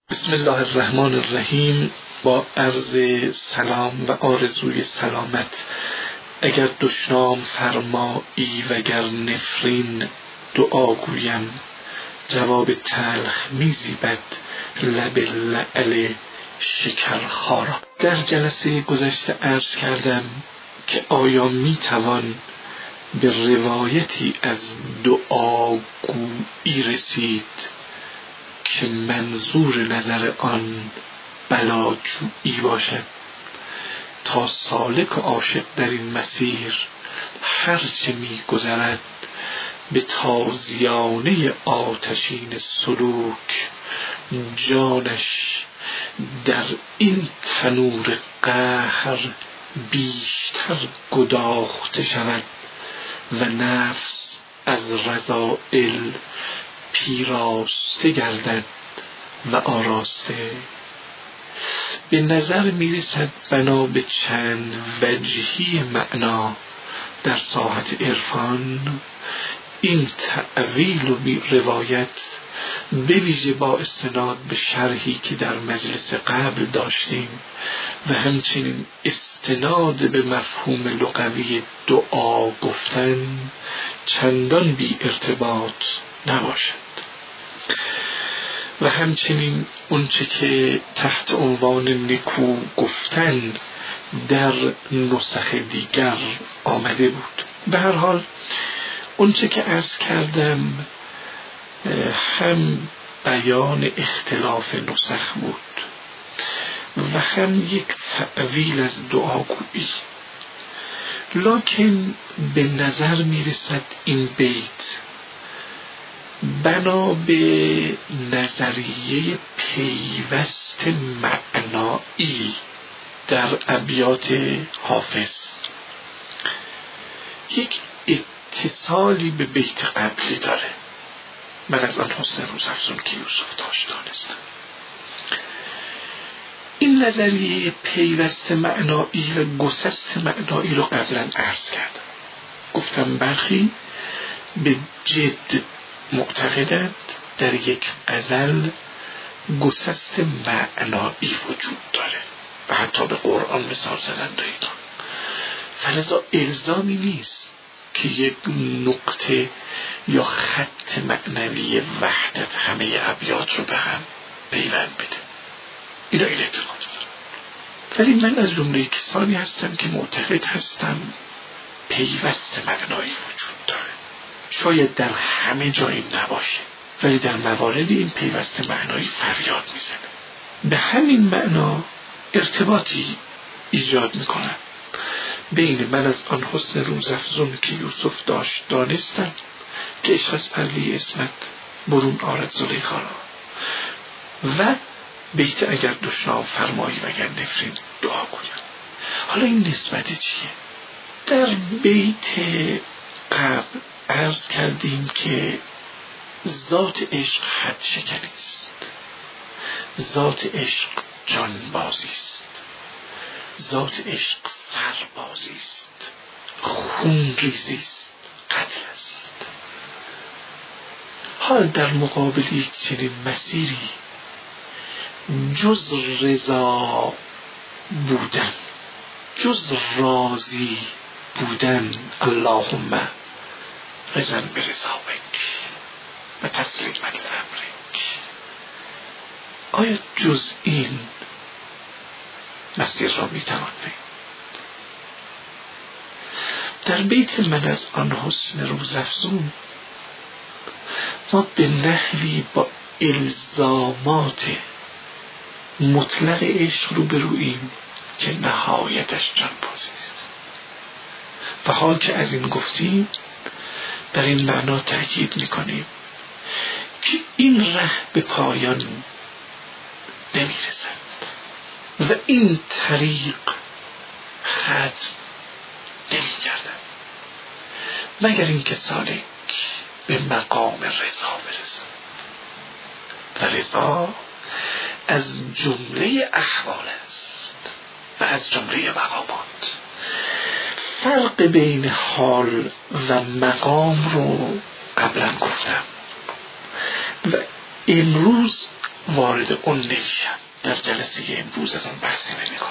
بسم الله الرحمن الرحیم. با عرض سلام و آرزوی سلامت، اگر دشنام فرمایی وگر نفرین دعا گویم، جواب تلخ میزیبد لب لعل شکرخارا. در جلسه گذشته عرض کردم که آیا میتوان به روایتی از دعاگویی رسید که منظور نظر آن بلاجویی باشد، تا سالک و عاشق در این مسیر هرچه می گذرد به تازیانه آتشین سلوک جانش در این تنور قهر بیشتر گداخته شود و نفس از رذائل پیراسته گردد و آراسته. به نظر میرسد بنا به چند وجهی معنا در ساحت عرفان این تأویل و روایت به ویژه با استناد به شرحی که در مجلس قبل داشتیم و همچنین استناد به مفهوم لغوی دعا گفتن چندان بی ارتباط نباشد و همچنین اونچه که تحت عنوان نکو گفتن در نسخ دیگر آمده بود. به هر حال اونچه که عرض کردم هم بیان اختلاف نسخ بود و هم یک تأویل از دعاگویی، لکن به نظر میرسد این بیت بنا به نظریه پیوست معنایی در ابیات حافظ یک اتصالی به بیت قبلی داره. من از آن حسن روزافزون که یوسف داشت دانستم. این نظریه پیوست معنایی و گسست معنایی رو قبلا عرض کردم. گفتم برخی به جد معتقدند در یک غزل گسست معنایی وجود داره و حتی به قرآن مثال زدن اینا، فلذا الزامی نیست که یک نقطه یا خط معنوی وحدت همه ابیات رو به هم پیوند بده. اینا این اعتقاد دارم، ولی من از جمله کسانی هستم که معتقد هستم پیوست معنایی وجود داره. شاید در همه جایی نباشه، ولی در موارد این پیوست معنایی فریاد میزنه. به همین معنا ارتباطی ایجاد میکنم بین من از آن حسن روزافزون که یوسف داشت دانستم که عشق از پرده اسمت برون آرد زلیخا را و بیت اگر دشنام فرمایی وگر نفرین دعا گویم. حالا این نسبت چیه؟ در بیت قبل عرض کردیم که ذات عشق حد شکنی است، ذات عشق جانبازی است، ذات عشق سربازی است، خون ریزی است، قتل است. حال در مقابل یک چنین مسیری جز رضا بودن، جز راضی بودن، اللهم رضا برضاک و تسلیما لامرک، آیا جز این مسیر را میتوان برد؟ در بیت من از آن حسن روزافزون ما به نحوی با الزامات مطلق عشق روبروییم که نهایتش جانبازی است و حال که از این گفتیم در این معنا تأکید میکنیم که این ره به پایان نمیرسد و این طریق ختم نمیگردد مگر اینکه سالک به مقام رضا برسد و رضا از جمله احوال است و از جمله مقامات. فرق بین حال و مقام رو قبلا گفتم و امروز وارد اون نمیشم، در جلسه امروز از اون بحثی نمیکنم.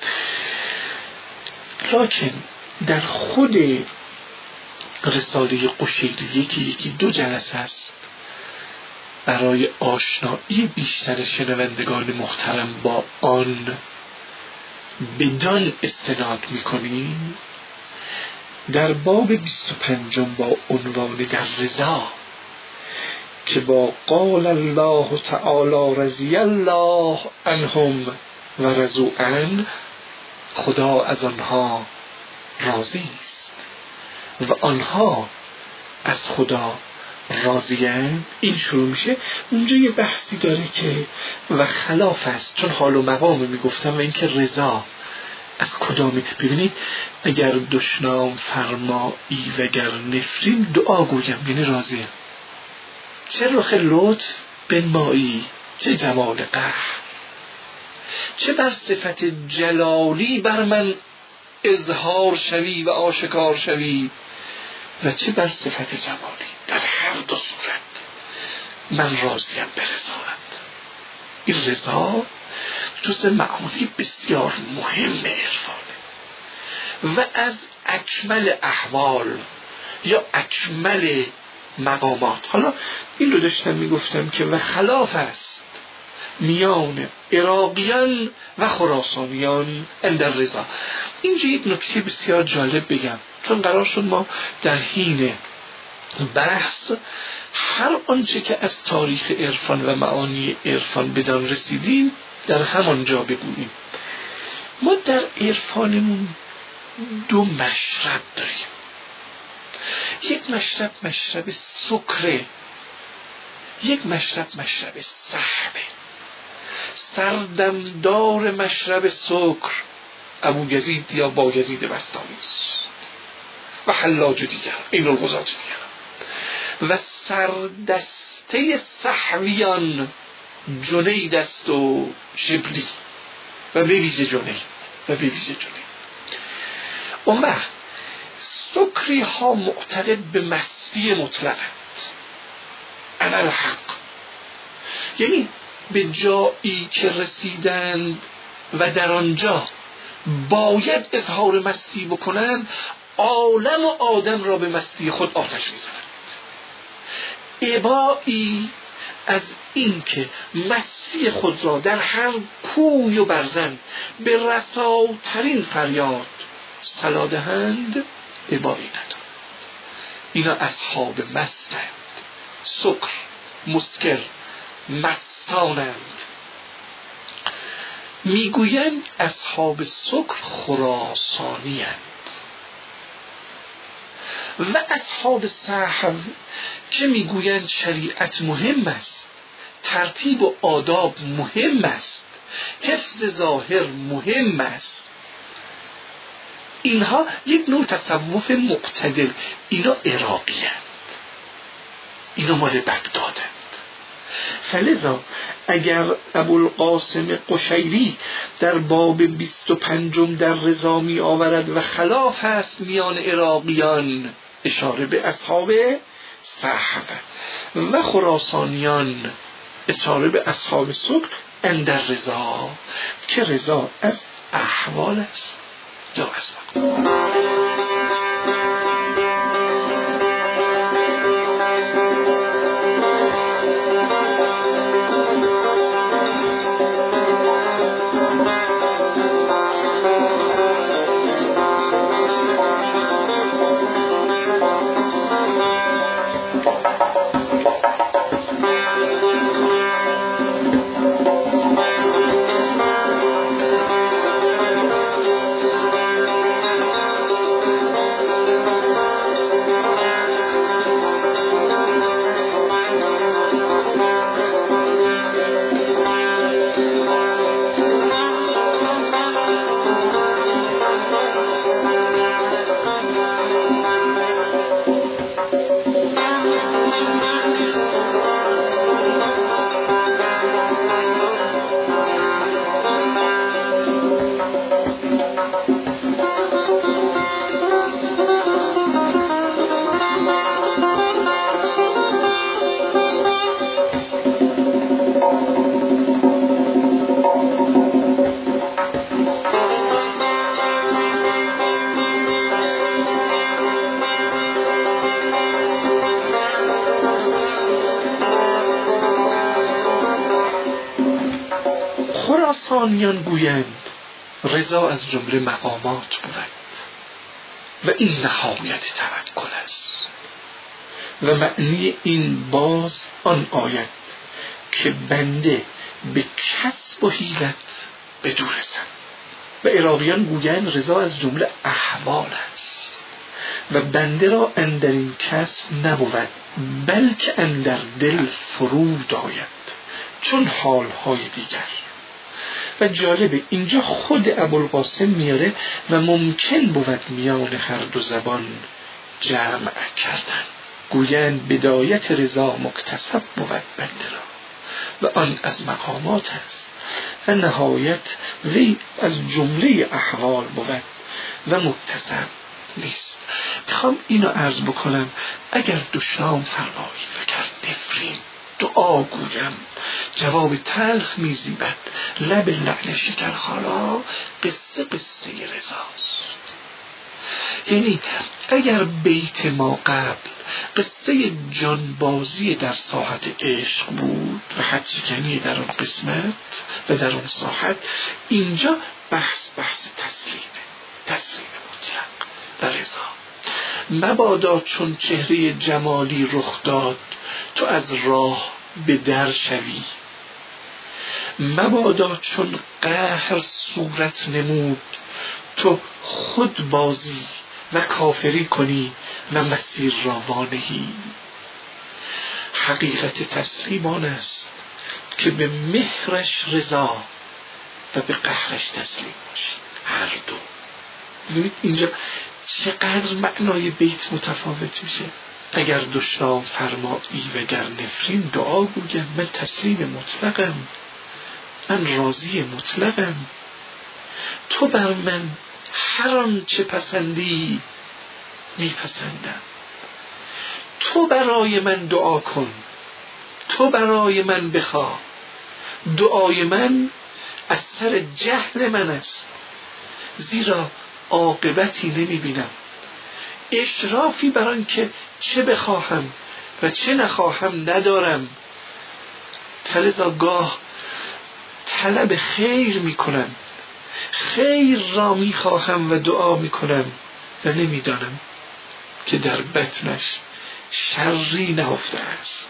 لکن در خود رساله قشیری که یکی 2 جلسه است برای آشنایی بیشتر شنوندگان محترم با آن بدان استناد میکنیم، در باب 25 با عنوان در رضا که با قال الله تعالی رضی الله عنهم و رضوا عنه، خدا از آنها راضی است و آنها از خدا راضی‌اند. این شروع میشه. اونجا یه بحثی داره که و خلاف است، چون حال و مقام میگفتم و اینکه رضا از کدامی. ببینید اگر دشنام فرمایی و گر نفرین دعا گویم، یعنی راضیه. چه رخ لطف بنمایی، چه جمال قهر، چه بر صفت جلالی بر من اظهار شوی و آشکار شوی و چه بر صفت جمالی. در هر 2 صورت من راضیم به رضایت. این رضا جز معانی بسیار مهم عرفانه و از اکمل احوال یا اکمل مقامات. حالا این رو داشتم میگفتم که و خلاف است میان عراقیان و خراسانیان اندر رضا. اینجا یک نکته بسیار جالب بگم، چون قرار شد ما در حین بحث هر آنچه که از تاریخ عرفان و معانی عرفان بدان رسیدیم در همانجا بگوییم. ما در عرفانمون 2 مشرب داریم. یک مشرب مشرب سکره، یک مشرب مشرب سحبه. سردمدار مشرب سکر ابویزید یا بایزید بستامی است و حلاج دیگر، این الغزات دیگر. و سردسته سحویان جنید است و شبلی و بویژه جنید و بویژه جنید. اون وقت سکری ها معتقد به مستی مطلقند، علی الحق، یعنی به جایی که رسیدند و در آنجا باید اظهار مستی بکنند، عالم و آدم را به مستی خود آتش میزنند. ابایی از این که مستی خود را در هر کوی و برزن به رساترین فریاد صلا دهند، ابایی ندارند. اینا اصحاب مستند، سکر، مسکر، مستانند. میگویند اصحاب سکر خراسانی اند و اصحاب سحو که میگویند شریعت مهم است، ترتیب و آداب مهم است، حفظ ظاهر مهم است. اینها یک نوع تصوف معتدل. اینا عراقی اند، اینا مال بغدادند. فلذا اگر ابوالقاسم قشیری در باب 25 در رضا می آورد و خلاف هست میان عراقیان، اشاره به اصحاب سحو و خراسانیان، اشاره به اصحاب سکر اندر رضا، که رضا از احوال است یا از خراسانیان گویند رضا از جمله مقامات بود و این نهایت توکل است و معنی این باز آن آید که بنده به کسب و حیلت بدو رسد و عراقیان گویند رضا از جمله احوال است و بنده را اندر این کسب نبود بلکه اندر دل فرود آید چون حالهای دیگر. و جالبه اینجا خود ابوالقاسم میاره و ممکن بود میان هر دو زبان جمع کردن. گویند بدایت رضا مکتسب بود بنده را و آن از مقامات است و نهایت وی از جمله احوال بود و مکتسب نیست. میخوام اینو عرض بکنم اگر دشنام فرمایی و کرد نفرین دعا گویم جواب تلخ میزیبد لب لعل شکرخارا قصه قصه رضاست. یعنی اگر بیت ما قبل قصه جانبازی در ساحت عشق بود و حدشکنی در اون قسمت و در اون ساحت، اینجا بحث تسلیم مطلق و رضا. مبادا چون چهره جمالی رخ داد تو از راه به در شوی، مبادا چون قهر صورت نمود تو خود بازی و کافری کنی و مسیر را وانهی. حقیقت تسلیم آن است که به مهرش رضا و به قهرش تسلیم باشی، هر دو. ببینید اینجا چقدر معنای بیت متفاوت میشه. اگر دشنام فرمایی و گر نفرین دعا گویم من تسلیم مطلقم، من راضی مطلقم، تو بر من هر آن چه پسندی میپسندم، تو برای من دعا کن، تو برای من بخواه، دعای من از سر جهل من است زیرا عاقبتی نمیبینم، اشرافی بر آن که چه بخواهم و چه نخواهم ندارم، فلذا گاه طلب خیر میکنم، خیر را میخواهم و دعا میکنم و نمیدانم که در بطنش شری نهفته است.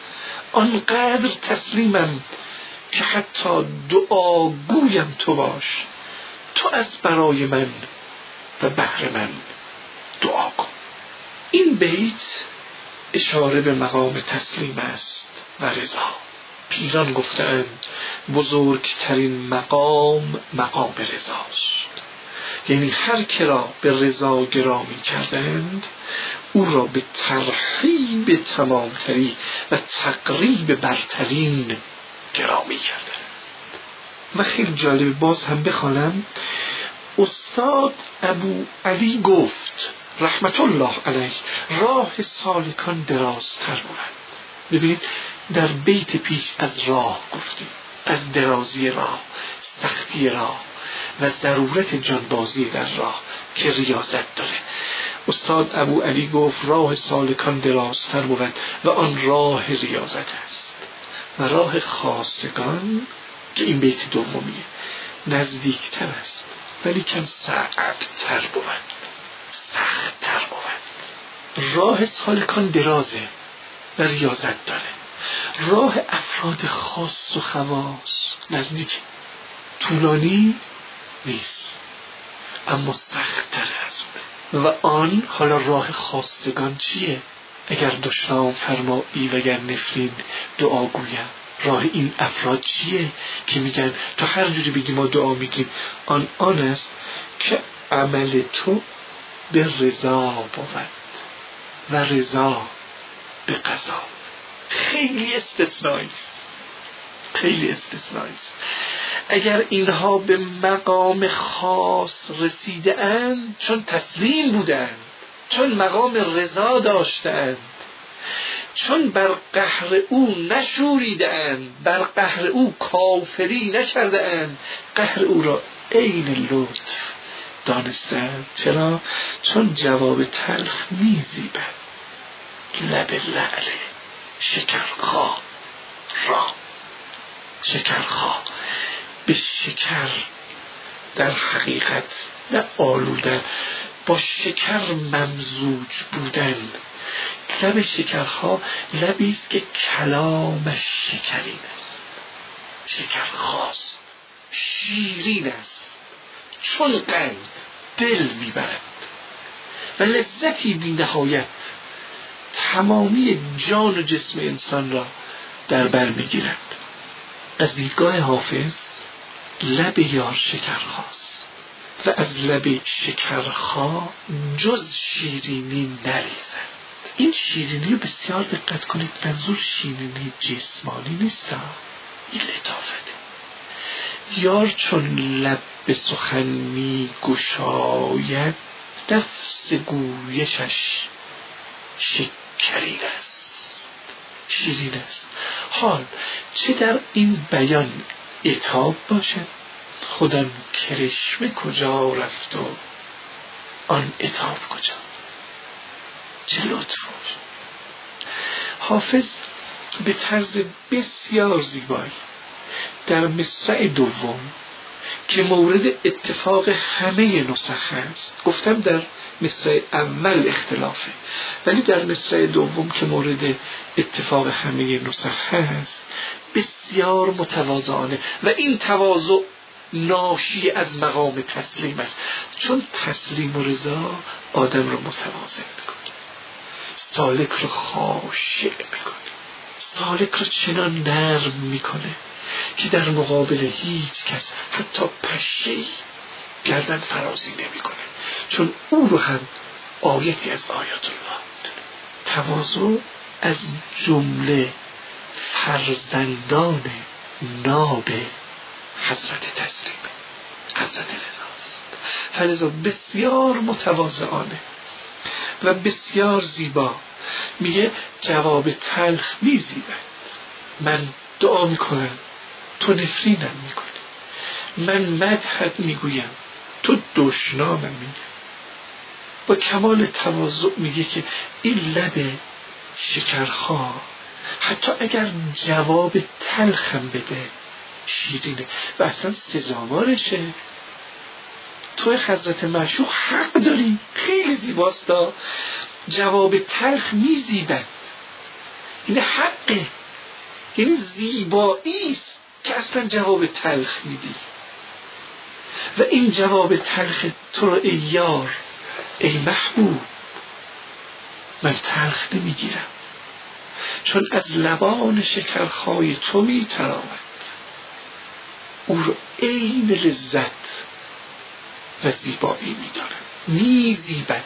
آنقدر تسلیمم که حتی دعا گویم تو باش، تو از برای من و بهر من دعا کن. این بیت اشاره به مقام تسلیم است و رضا. پیران گفتند بزرگترین مقام رضاست. یعنی هر که را به رضا گرامی کردند او را به ترحیب تمامتری و تقریب برترین گرامی کردند. و خیلی جالب باز هم بخوانم، استاد ابو علی گفت رحمت الله علیه راه سالکان درازتر بود. ببینید در بیت پیش از راه گفتیم، از درازی راه، سختی راه و ضرورت جانبازی در راه که ریاضت داره. استاد ابو علی گفت راه سالکان درازتر بود و آن راه ریاضت است و راه خاصگان که این بیت دومیه نزدیکتر است ولی کم صعب‌تر بود، سخت‌تر بود. راه سالکان درازه و ریاضت داره، راه افراد خاص و خواص نزدیک، طولانی نیست اما سخت‌تر است. و آن حالا راه خواستگان چیه؟ اگر دشنام فرمایی و گر نفرین دعا گویم، راه این افراد چیه که میگن تو هر جوری بگی ما دعا میگیم؟ آن است که عمل تو به رضا بود و رضا به قضا. خیلی استثنایی، خیلی استثنایی. اگر اینها به مقام خاص رسیده اند چون تسلیم بودند، چون مقام رضا داشتند، چون بر قهر او نشوریدند، بر قهر او کافری نکردند، قهر او را عین لطف دانستند. چرا؟ چون جواب تلخ میزیبد لب لعل شکرخا را، شکرخا به شکر در حقیقت نه آلودن، با شکر ممزوج بودن. لب شکرخا لبی است که کلامش شکرین است، شکرخاست، شیرین است، چون قند دل میبرد و لذتی بی نهایت تمامی جان و جسم انسان را در بر میگیرد. از دیدگاه حافظ لب یار شکرخاست و از لب شکرخا جز شیرینی نریزد. این شیرینی رو بسیار دقت کنید، منظور شیرینی جسمانی نیست، این لطافته. یار چون لب به سخن می گشاید نفس گویشش شکرین است، شیرین است. حال چه در این بیان عتاب باشد، خودم کرشمه کجا رفت و آن عتاب کجا، چه لطف بود. حافظ به طرز بسیار زیبایی در مصرع دوم که مورد اتفاق همه نسخ هست، گفتم در مصرع اول اختلافه، ولی در مصرع دوم که مورد اتفاق همه نسخ هست بسیار متواضعانه، و این تواضع ناشی از مقام تسلیم است، چون تسلیم و رضا آدم رو متواضع میکنه، سالک رو خاشع میکنه، سالک رو چنان نرم میکنه که در مقابل هیچ کس حتی پشه‌ای گردن فرازی نمیکنه، چون او رو هم آیتی از آیات الله میدونه. تواضع از جمله فرزندان ناب حضرت تسلیمه، حضرت رضاست. فلذا بسیار متواضعانه و بسیار زیبا میگه جواب تلخ میزیبد، من دعا میکنم تو نفرینم میکنی، من مدحت میگویم تو دشنامم میگی. با کمال تواضع میگه که این لب شکرخا حتی اگر جواب تلخم بده شیرینه و اصلا سزاوارشه. تو حضرت معشوق حق داری، خیلی زیباستا، جواب تلخ میزیبد، این حقه، یعنی زیبایی است که اصلا جواب تلخ میدی. و این جواب تلخ تو رو ای یار، ای محبوب، من تلخ نمیگیرم، چون از لبان شکرخای تو میتراود، او رو عین لذت و زیبایی میدارم. میزیبد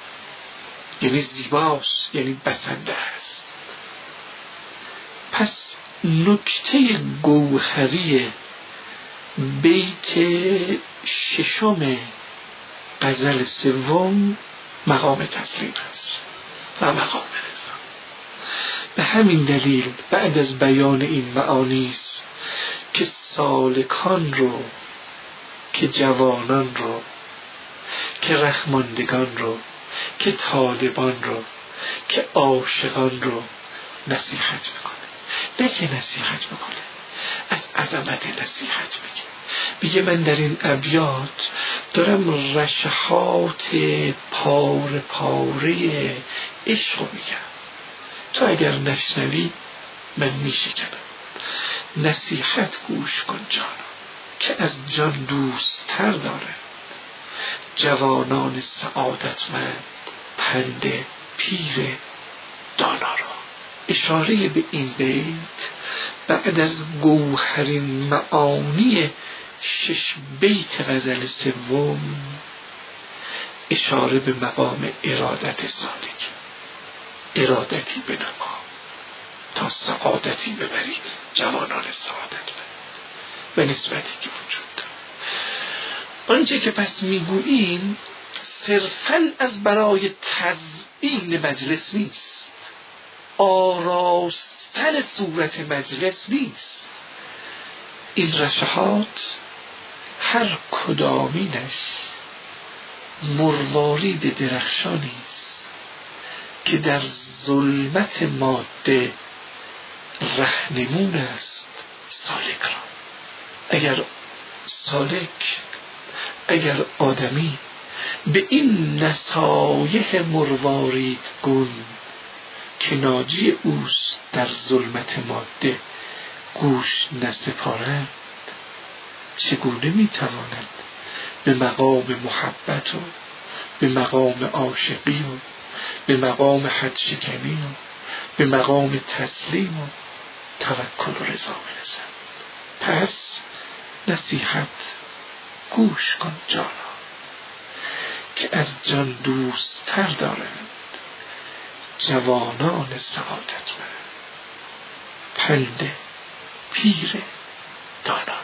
یعنی زیباست، یعنی بسنده است. پس نکته گوهری بیت ششم غزل سوم مقام تسلیم است و مقام رضا. به همین دلیل بعد از بیان این معانی است که سالکان رو، که جوانان رو، که رحماندگان رو، که طالبان رو، که عاشقان رو نصیحت میکنه. نه که نصیحت میکنه، از عظمت نصیحت میگه من در این ابیات دارم رشحات پاره پاره عشق میگم، تو اگر نشنوی من میشکنم. نصیحت گوش کن جانا، که از جان دوست تر داره جوانان سعادتمند پند پیر دانا را. اشاره به این بیت بعد از گوهرین معانی 6 بیت غزل سوم اشاره به مقام ارادت سالک، ارادتی بنما تا سعادتی ببرید جوانان سعادت و نسبتی که وجود دارد. آنچه که پس میگوییم صرفاً از برای تزیین مجلس نیست، آراستن صورت مجلس نیست. این رشحات هر کدامینش مروارید درخشانی است که در ظلمت ماده رهنمون است سالک را. اگر سالک اگر آدمی به این نصایح مروارید گون که ناجی اوست در ظلمت ماده گوش نسپارد، چگونه میتواند به مقام محبت و به مقام عاشقی و به مقام حد شکنی و به مقام تسلیم و توکل و رضا برسد؟ پس نصیحت گوش کن جانا که از جان دوست تر دارند جوانان سعادتمند. پند پیر دانا.